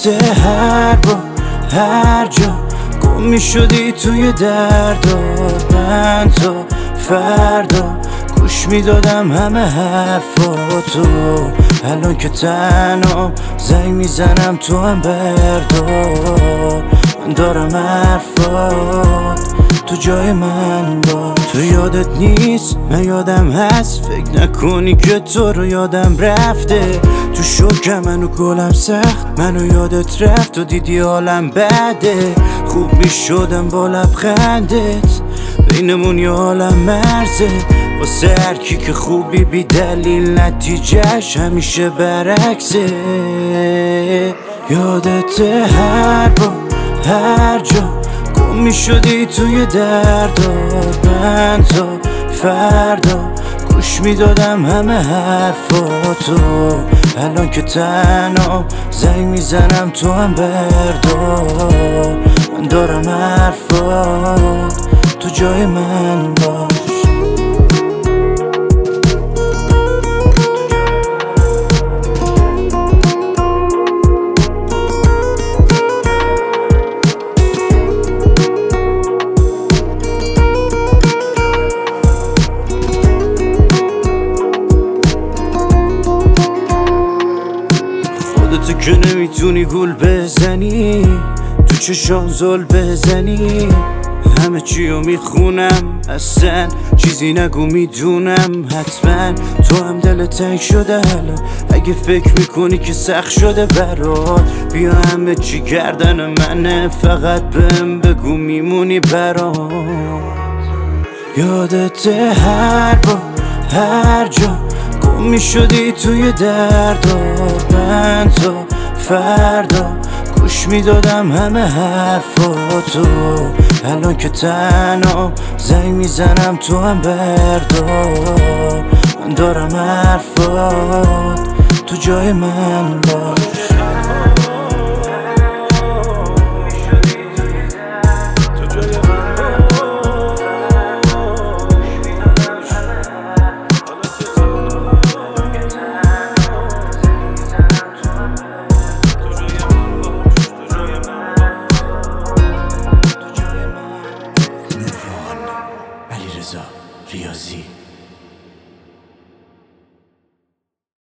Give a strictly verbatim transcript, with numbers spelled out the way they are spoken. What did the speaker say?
هر با هر جا گم می شدی توی دردا، من تا فردا گوش می دادم همه حرفاتو. الان که تنها زنگ می زنم تو هم بردار، من دارم حرفات تو جای من با. تو یادت نیست من یادم هست، فکر نکنی که تو رو یادم رفته. تو شوکم منو گلم سخت، منو یادت رفت و دیدی حالم بده. خوب می شدم با لبخندت، بینمون یه عالم مرزه. واسه هر کی که خوبی بی دلیل نتیجهش همیشه برعکسه. یادت هر با هر جا گم می شدی توی دردا، من تا فردا گوش می دادم همه حرفاتو. الان که تنها زنگ می زنم تو هم بردار، من دارم حرفات تو جای من باش. تو که نمیتونی گول بزنی، تو چشام زل بزنی. همه چیو میخونم، اصلا چیزی نگو میدونم. حتما تو هم دل تنگ شده الان، اگه فکر میکنی که سخت شده برات. بیا همه چی گردن منه، فقط بهم بگو میمونی برات. یادت هر با هر جا گم می شدی توی دردا، من تا فردا گوش می دادم همه حرفاتو. الان که تنها زنگ می زنم تو هم بردار، من دارم حرفات تو جای من باش.